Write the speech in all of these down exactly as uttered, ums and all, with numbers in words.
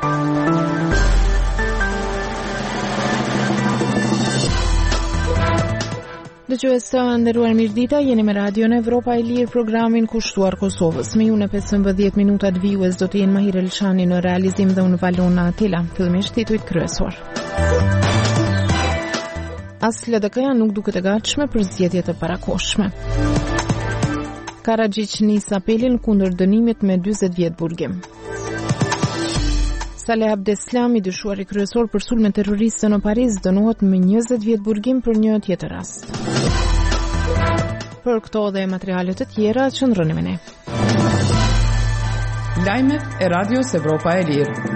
Dëgjues të nderuar, mirëdita, jeni me radion Evropa e Lirë, programin kushtuar Kosovës. Me ju në pesëmbëdhjetë minutat vijues do të jenë Mahir Elshani në realizim dhe unë Valona Atila. Fillimisht titujt kryesor. As L D K-ja nuk duket e gatshme për zgjedhje të parakohshme. Karadzic nis apelin kundër dënimit me dyzet vjet burgim. Saleh Abdeslam, i dyshuari kryesor për sulme terroriste në Paris, dënohet me njëzet vjet burgim për një tjetër rast. Për këto dhe materiale të tjera, qëndroni me ne. Lajmet e Radios Evropa e Lirë.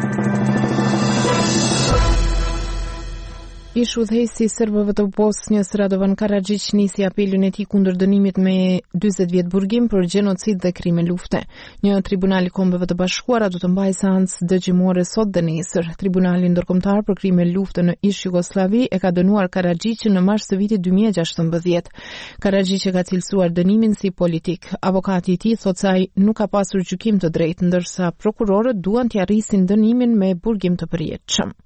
Ish udhëheqësi i serbëve të Bosnjës Radovan Karadzic nisi apelin e tij kundër dënimit me dyzet vjet burgim për gjenocid dhe krime lufte. Një tribunal i Kombeve të Bashkuara do të mbajë seancë dëgjimore sot dhe nesër. Tribunali ndërkombëtar për krime lufte në ish Jugosllavi e ka dënuar Karadzicin në mars të vitit dy mijë e gjashtëmbëdhjetë. Karadzic e ka cilësuar dënimin si politik. Avokati i tij thotë se ai nuk ka pasur gjykim të drejtë, ndërsa prokurorët duan t'i arrisin dënimin me burgim të përjetshëm.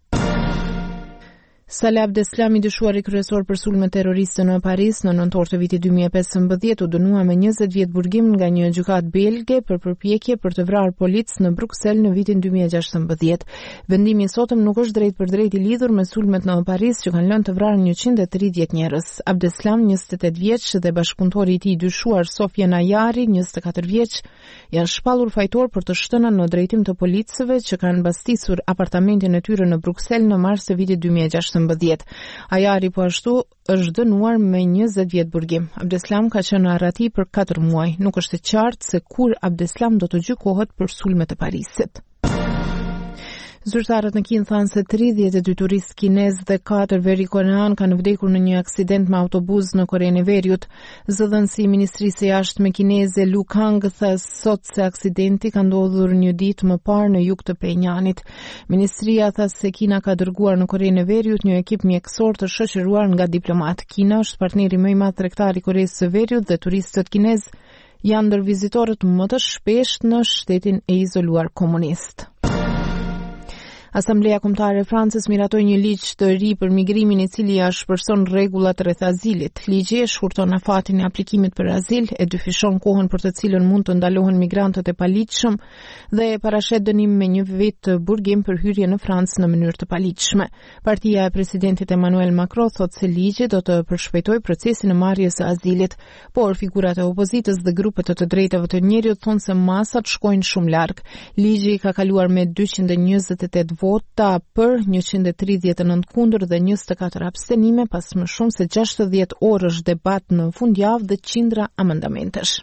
Saleh Abdeslam, i dyshuari kryesor për sulme terroriste në Paris në nëntor të vitit dy mijë e pesëmbëdhjetë, u dënua me njëzet vjet burgim nga një gjykatë belge për përpjekje për të vrarë policë në Bruksel në vitin dy mijë e gjashtëmbëdhjetë. Vendimi i sotëm nuk është drejt për drejt i lidhur me sulmet në Paris që kanë lënë të vrarë njëqind e tridhjetë njerëz. Abdeslam, njëzet e tetë vjeç, dhe bashkëpunëtori i tij i dyshuar Sofia Najari, njëzet e katër vjeç, janë shpallur fajtor për të shtëna në drejtim të policëve që kanë mbastisur apartamentin e tyre në Bruksel në mars të vitit dy mijë e gjashtëmbëdhjetë. Ajari po ashtu është dënuar me njëzet vjet burgim. Abdeslam ka qenë në arrati për katër muaj. Nuk është e qartë se kur Abdeslam do të gjykohet për sulmet e Parisit. Zyrtarët në Kinë thanë se tridhjetë e dy turistë kinezë dhe katër veri korean kanë vdekur në një aksident me autobus në Korenë e Veriut. Zëdhënësi i Ministrisë së Jashtme kineze Lu Kang tha sot se aksidenti ka ndodhur një ditë më parë në jug të Penjanit. Ministria tha se Kina ka dërguar në Korenë e Veriut një ekip mjekësor të shoqëruar nga diplomat. Kina është partneri më i madh tregtar i Koresë së Veriut dhe turistët kinezë janë ndër vizitorët më të shpeshtë në shtetin e izoluar komunist. Asambleja Kombëtare e Francës miratoi një ligj të ri për migrimin i cili ja shpërson rregullat rreth azilit. Ligji e shkurton afatin e aplikimit për azil, e dyfishon kohën për të cilën mund të ndalohen migrantët e paligjshëm dhe e parashet dënim me një vit të burgim për hyrje në Francë në mënyrë të paligjshme. Partia e presidentit Emmanuel Macron thotë se ligji do të përshpejtojë procesin e marrjes së azilit, por figurat e opozitës dhe grupet të të drejtave të njerëzit thonë se masat shkojnë shumë larg. Ligji ka kaluar me dyqind e njëzet e tetë vota për, njëqind e tridhjetë e nëntë kundër dhe njëzet e katër abstenime pas më shumë se gjashtëdhjetë orësh debat në fundjavë dhe qindra amendamentesh.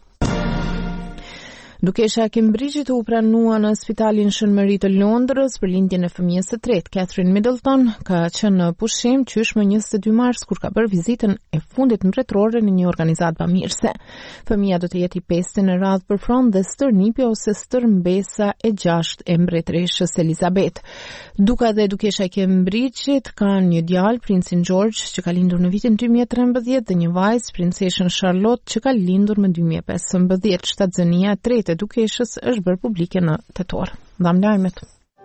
Dukesha e Cambridge-it u pranua në spitalin Shën Mary të Londrës për lindjen e fëmijës së tretë. Catherine Middleton ka qenë në pushim qysh më njëzet e dy mars kur ka bërë vizitën e fundit mbretërore në një organizatë bamirëse. Fëmia do të jetë i pestë në radhë për fron dhe stërnipja ose stërmbesa e gjashtë e mbretëreshës Elizabeth. Duka dhe dukesha e Cambridge-it kanë një djalë, princin George, që ka lindur në vitin dy mijë e trembëdhjetë dhe një vajzë, princeshën Charlotte, që ka lindur në dy mijë e pesëmbëdhjetë. Shtatzënia e tretë e dukeshës është bërë publike në tetor. Dham lajmet.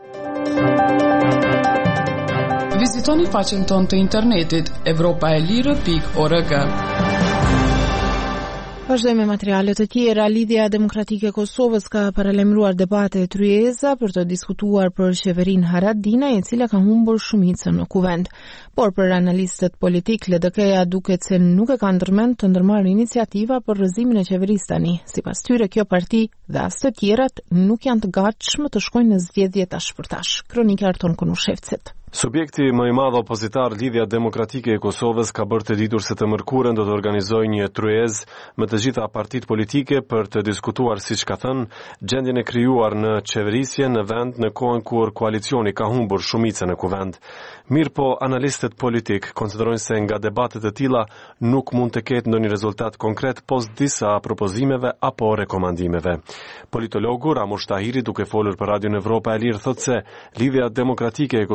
Vizitoni faqen tonë të internetit evropaelire pikë org. Vazhdojmë me materiale të tjera. Lidhja Demokratike e Kosovës ka paralajmëruar debate kryesa për të diskutuar për qeverinë Haradinaj, e cila ka humbur shumicën në kuvend. Por për analistët politik, L D K-ja duket se nuk e ka ndërmend të ndërmarrë iniciativa për rrëzimin e qeverisë tani. Sipas tyre, kjo parti dhe as të tjerat nuk janë të gatshëm të shkojnë në zgjedhje tash për tash. Kronika Arton Konushevcit. Subjekti më i madh opozitar, Lidhja Demokratike e Kosovës, ka bërë të ditur se të mërkurën do të organizojë një tryezë me të gjitha partitë politike për të diskutuar, siç ka thënë, gjendjen e krijuar në qeverisje në vend në kohën kur koalicioni ka humbur shumicën në kuvend. Mirë po, analistët politik konsiderojnë se nga debatet e tilla nuk mund të ketë ndonjë rezultat konkret post disa propozimeve apo rekomandimeve. Politologu Ramush Tahiri, duke folur për Radion Evropa e Lirë, thotë se Lidhja Demokratike e Kosovës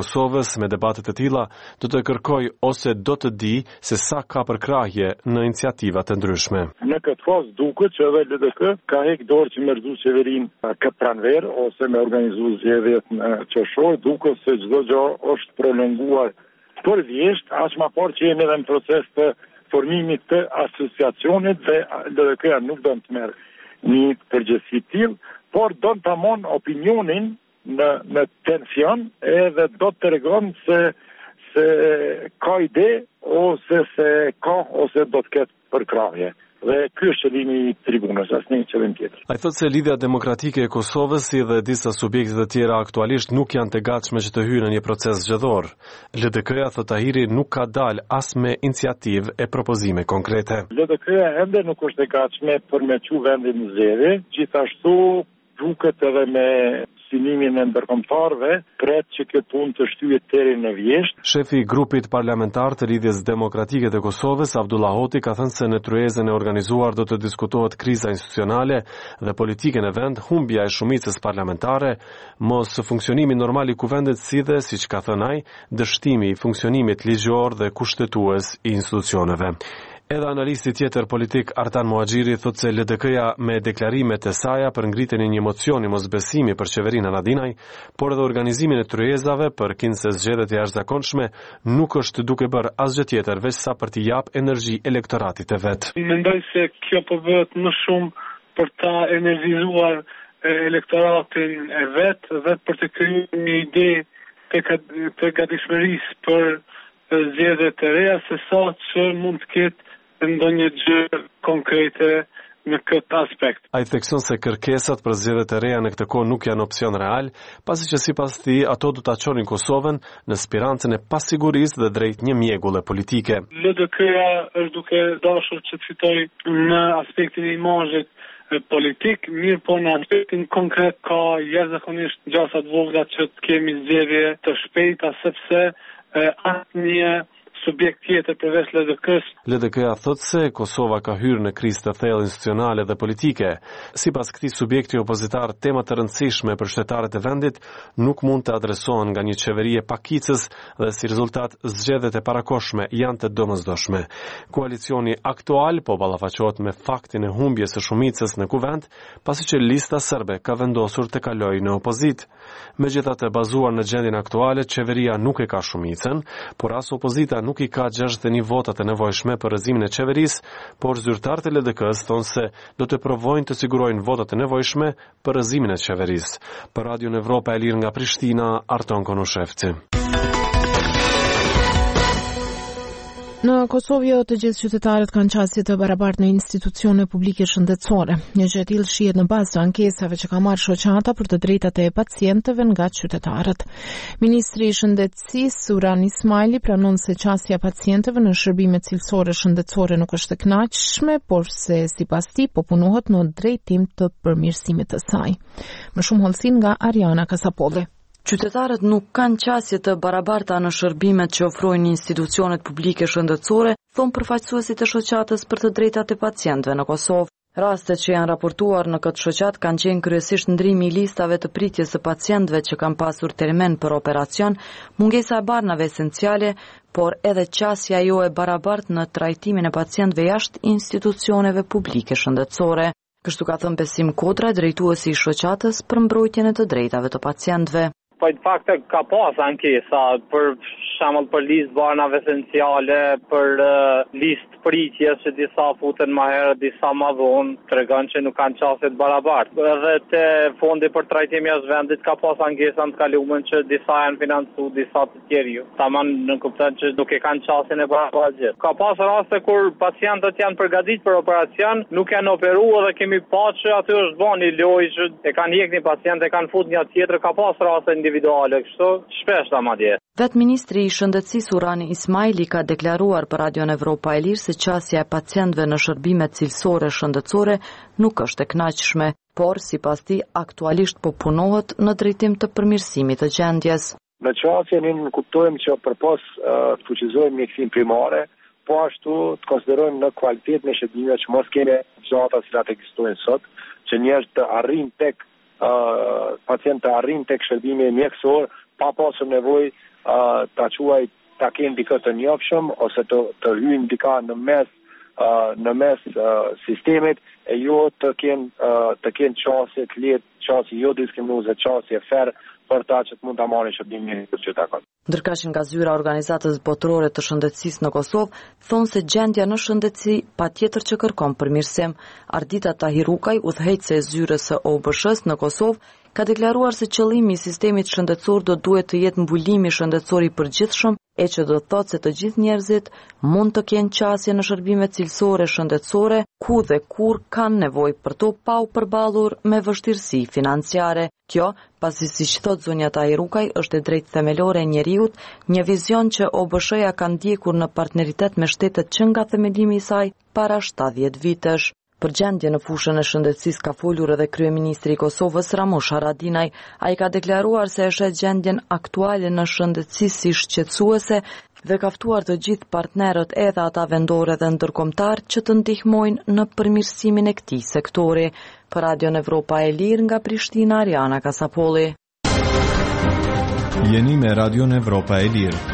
Kosovës me debatet e tilla do të kërkojë ose do të di se sa ka përkrahje në iniciativa të ndryshme. Në këtë fazë duket që edhe L D K ka hek dorë që me rëzu qeverin këtë pranver ose me organizu zgjedhjet në qershor, duket se çdo gjë është prolonguar për vjesht, as ma parë që jemi edhe në proces të formimit të asociacionit dhe L D K-ja nuk do të merr një përgjegjësi të tillë, por do të tamon opinionin në në tension edhe do të tregon se se ka ide ose se ka ose do të ketë përkrahje. Dhe ky është qëllimi i tribunës, asnjë qëllim tjetër. Ai thotë se Lidhja Demokratike e Kosovës si dhe disa subjekte të tjera aktualisht nuk janë të gatshme që të hyjnë në një proces zgjedhor. L D K-ja, thotë Tahiri, nuk ka dalë as me iniciativë e propozime konkrete. L D K-ja ende nuk është e gatshme për me çu vendin në zgjedhje, gjithashtu duket edhe me sinimin e ndërkombëtarëve, pret që këtë punë të shtyhet deri në vjesht. Shefi i grupit parlamentar të Lidhjes Demokratike të Kosovës, Abdullah Hoti, ka thënë se në tryezën e organizuar do të diskutohet kriza institucionale dhe politike në vend, humbja e shumicës parlamentare, mos funksionimi normal i kuvendit si dhe, siç ka thënë ai, dështimi i funksionimit ligjor dhe kushtetues i institucioneve. Edhe analisti tjetër politik Artan Muhaxhiri thotë se L D K-ja me deklarimet e saj për ngritjen e një mocioni mosbesimi për qeverinë Haradinaj, por edhe organizimin e tryezave për kinse zgjedhjet e jashtëzakonshme nuk është duke bërë asgjë tjetër veç sa për t'i jap energji elektoratit të vet. Mendoj se kjo po bëhet më shumë për ta energizuar elektoratin e vet, vetë për të krijuar një ide të gatishmërisë për zgjedhjet e reja, se sa që mund të ketë ndonjë gjë konkrete në këtë aspekt. Ai thekson se kërkesat për zgjedhjet e reja në këtë kohë nuk janë opsion real, pasi që sipas tij ato do ta çonin Kosovën në spirancën e pasigurisë dhe drejt një mjegulle politike. L D K-ja është duke dashur që të fitoj në aspektin e imazhit politik, mirë po në aspektin konkret ka jashtëzakonisht gjasa të vogla që të kemi zgjedhje të shpejta, sepse asnjë subjekt tjetër përveç L D K-s. L D K-ja thotë se Kosova ka hyrë në krizë të thellë institucionale dhe politike. Sipas këtij subjekti opozitar, tema të rëndësishme për qytetarët e vendit nuk mund të adresohen nga një qeveri e pakicës dhe si rezultat zgjedhjet e parakohshme janë të domosdoshme. Koalicioni aktual po ballafaqohet me faktin e humbjes së shumicës në kuvend, pasi që lista serbe ka vendosur të kalojë në opozit. Megjithatë, bazuar në gjendjen aktuale, qeveria nuk e ka shumicën, por as opozita nuk i ka gjashtëdhjetë e një votat e nevojshme për rëzimin e qeverisë, por zyrtarët e L D K-s thonë se do të provojnë të sigurojnë votat e nevojshme për rëzimin e qeverisë. Për Radion Evropa e Lirë nga Prishtina, Arton Konushevci. Në Kosovë të gjithë qytetarët kanë qasje të barabartë në institucione publike shëndetësore. Një gjë e tillë shihet në bazë të ankesave që ka marrë shoqata për të drejtat e pacientëve nga qytetarët. Ministri i Shëndetësisë Suran Ismaili pranon se qasja e pacientëve në shërbime cilësore shëndetësore nuk është e kënaqshme, por se sipas tij po punohet në drejtim të përmirësimit të saj. Më shumë hollësi nga Ariana Kasapolli. Qytetarët nuk kanë qasje të barabarta në shërbimet që ofrojnë institucionet publike shëndetësore, thonë përfaqësuesit e shoqatës për të drejtat e pacientëve në Kosovë. Rastet që janë raportuar në këtë shoqat kanë qenë kryesisht ndrimi i listave të pritjes së pacientëve që kanë pasur termin për operacion, mungesa e barnave esenciale, por edhe qasja jo e barabartë në trajtimin e pacientëve jashtë institucioneve publike shëndetësore. Kështu ka thënë Besim Kodra, drejtuesi i shoqatës për mbrojtjen e të drejtave të pacientëve. Po në fakt ka pas ankesa për shembull për listë barnave esenciale, për uh, listë pritjes që disa futen më herët, disa më vonë, tregon që nuk kanë qasje të barabartë. Edhe te fondi për trajtim jashtë vendit ka pas ankesa në të kaluar që disa janë financuar, disa të tjerë jo. Tamam në kupton që nuk e kanë qasjen e barabartë gjithë. Ka pas raste kur pacientët janë përgatitur për operacion, nuk janë operuar dhe kemi pasur që aty është bën një lojë që e kanë hjekë një pacient, e kanë futur një tjetër, ka pas raste individuale kështu, shpesh madje. Vetë ministri i Shëndetësisë Surani Ismaili ka deklaruar për Radion Evropa e Lirë se qasja e pacientëve në shërbimet cilësore shëndetësore nuk është e kënaqshme, por sipas tij aktualisht po punohet në drejtim të përmirësimit të gjendjes. Në qasje ne kuptojmë që përpos uh, të fuqizojmë mjekësinë primare, po ashtu të konsiderojmë në cilësinë e shërbimeve që mos kemi gjata cilat ekzistojnë sot, që njerëzit të arrijnë tek Uh, pacientë të arrijnë tek shërbimi mjekësor pa pasur nevojë uh, ta quaj ta kenë dikë të njofshëm ose të të hyjnë dika në mes uh, në mes uh, sistemit e jo të kenë uh, të kenë çësje të lehtë, çësje jo diskriminuese, çësje fair për ta që të mund ta marrin shërbimin që ta kanë. Ndërkaq nga zyra e organizatës botërore të shëndetësisë në Kosovë thonë se gjendja në shëndetësi patjetër që kërkon përmirësim. Ardita Tahirukaj, udhëheqëse e zyrës së O B S H-s në Kosovë, ka deklaruar se qëllimi i sistemit shëndetësor do duhet të jetë mbulimi shëndetësor i përgjithshëm, e që do thotë se të gjithë njerëzit mund të kenë qasje në shërbime cilësore shëndetësore ku dhe kur kanë nevojë për to pa u përballur me vështirësi financiare. Kjo, pasi siç thot zonja Tahirukaj, është e drejtë themelore e njeriut, një vizion që O B S H-ja ka ndjekur në partneritet me shtetet që nga themelimi i saj para shtatëdhjetë vitesh. Për gjendje në fushën e shëndetësisë ka folur edhe kryeministri i Kosovës Ramush Haradinaj. Ai ka deklaruar se e shet gjendjen aktuale në shëndetësi si shqetësuese dhe ka ftuar të gjithë partnerët, edhe ata vendore dhe ndërkombëtar, që të ndihmojnë në përmirësimin e këtij sektori. Për Radion Evropa e Lirë nga Prishtina, Ariana Kasapolli. Jeni me Radion Evropa e Lirë.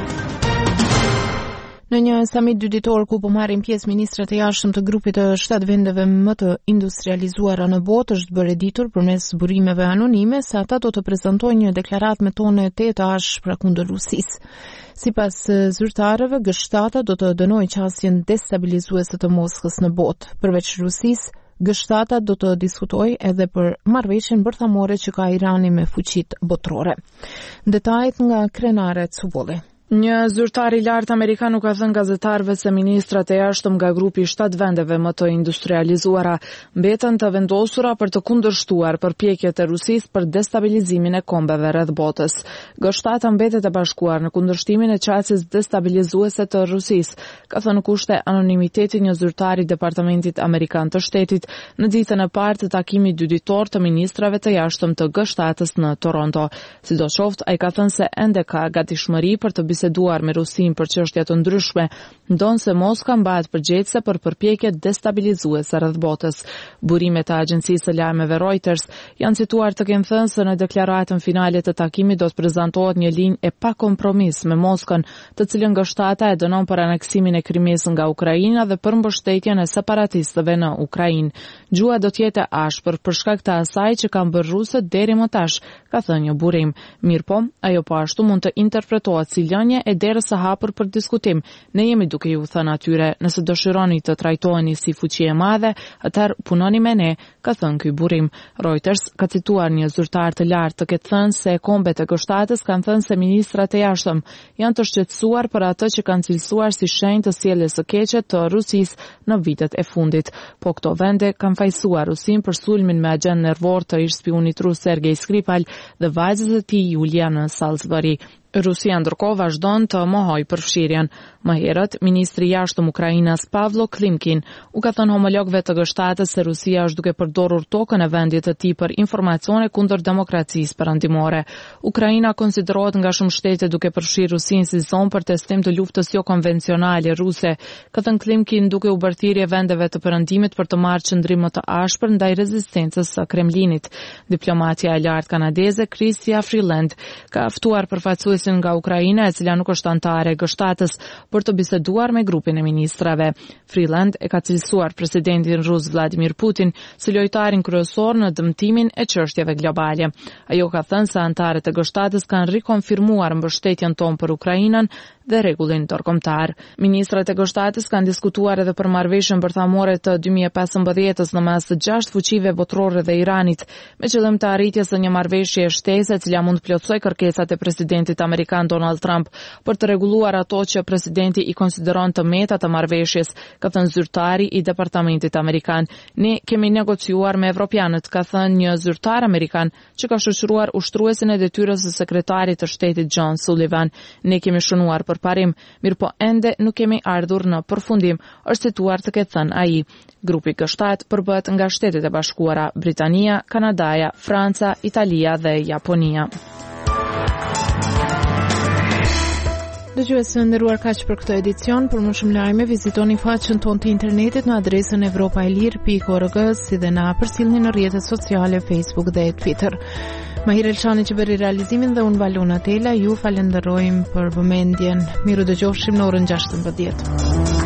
Në një samit dy ditor ku po marrin pjesë ministrat e jashtëm të grupit të shtatë vendeve më të industrializuara në botë, është bërë ditur përmes burimeve anonime se ata do të prezantojnë një deklaratë me tone të ashpra kundër Rusisë. Sipas zyrtarëve, G shtatë do të dënojë qasjen destabilizuese të Moskës në botë. Përveç Rusisë, G shtatë do të diskutojë edhe për marrëveshjen bërthamore që ka Irani me fuqitë botërore. Detajet nga Krenare Cubolli. Një zyrtar i lartë amerikan nuk ka thënë gazetarëve se ministrat e jashtëm nga grupi i shtatë vendeve më të industrializuara mbeten të vendosura për të kundërshtuar përpjekjet e Rusisë për destabilizimin e kombeve rreth botës. G shtatë mbetet e bashkuar në kundërshtimin e qasjes destabilizuese të Rusisë, ka thënë në kushte anonimiteti një zyrtar i Departamentit Amerikan të Shtetit në ditën e parë të takimit dyditor të ministrave të jashtëm të G shtatës në Toronto. Sidoqoftë, ai ka thënë se ende ka gatishmëri për të biseduar me Rusin për çështje të ndryshme, ndonë se Moska mbahet përgjegjëse për përpjekjet destabilizuese rreth botës. Burimet e agjencisë së lajmeve Reuters janë cituar të kenë thënë se në deklaratën finale të takimit do të prezantohet një linjë e pa kompromis me Moskën, të cilën G shtatë e dënon për aneksimin e Krimes nga Ukraina dhe për mbështetjen e separatistëve në Ukrainë. Gjua do të jetë e ashpër për shkak të asaj që kanë bërë rusët deri më tash, ka thënë një burim. Mirpo, ajo po ashtu mund të interpretohet si lënie e derës së hapur për diskutim. Ne jemi duke ju thënë atyre, nëse dëshironi të trajtoheni si fuqi e madhe, atëherë punoni me ne, ka thënë ky burim. Reuters ka cituar një zyrtar të lartë të ketë thënë se kombet e G shtatës kanë thënë se ministrat e jashtëm janë të shqetësuar për atë që kanë cilësuar si shenjë të sjelljes së keqe të Rusisë në vitet e fundit. Po këto vende kanë fajsuar Rusin për sulmin me agent nervor të ish spionit rus Sergej Skripal dhe vajzës e tij Julia në Salisbury. Rusia ndërkohë vazhdon të mohojë përfshirjen. Më herët, ministri i jashtëm Ukrainas Pavlo Klimkin u ka thënë homologëve të G shtatës se Rusia është duke përdorur tokën e vendit të tij për informacione kundër demokracisë perëndimore. Ukraina konsiderohet nga shumë shtete duke përfshirë Rusinë si zonë për testim të luftës jo konvencionale ruse, ka thënë Klimkin duke u bërë thirrje vendeve të perëndimit për të marrë qëndrim më të ashpër ndaj rezistencës së Kremlinit. Diplomatja e lartë kanadeze Chrystia Freeland ka ftuar përfaqësues nga Ukraina, e cila nuk është anëtare e G shtatës, për të biseduar me grupin e ministrave. Freeland e ka cilësuar presidentin rus Vladimir Putin si lojtarin kryesor në dëmtimin e çështjeve globale. Ajo ka thënë se anëtarët e G shtatës kanë rikonfirmuar mbështetjen tonë për Ukrainën dhe rregullin ndërkombëtar. Ministrat e G shtatës kanë diskutuar edhe për marrëveshjen bërthamore të dy mijë e pesëmbëdhjetës në mes të gjashtë fuqive botërore dhe Iranit, me qëllim të arritjes së një marrëveshje shtesë e cila mund të plotësojë kërkesat e presidentit amerikan Donald Trump për të rregulluar ato që presidenti i konsideron të meta të marrëveshjes, ka thënë zyrtari i Departamentit Amerikan. Ne kemi negociuar me evropianët, ka thënë një zyrtar amerikan që ka shoqëruar ushtruesin e detyrës së sekretarit të shtetit John Sullivan. Ne kemi shënuar për parim, mirë po ende nuk kemi ardhur në përfundim, është cituar të ketë thënë ai. Grupi G shtatë përbëhet nga Shtetet e Bashkuara, Britania, Kanadaja, Franca, Italia dhe Japonia. Dëgjues të nderuar, kaq për këtë edicion. Për më shumë lajme vizitoni faqen tonë të internetit në adresën evropaelir pikë org, si dhe na përcjellni në rrjetet sociale Facebook dhe Twitter. Mahir Elshani që bëri realizimin dhe unë Valona Tela, ju falenderojmë për vëmendjen. Miru dëgjofshim në orën gjashtëmbëdhjetë.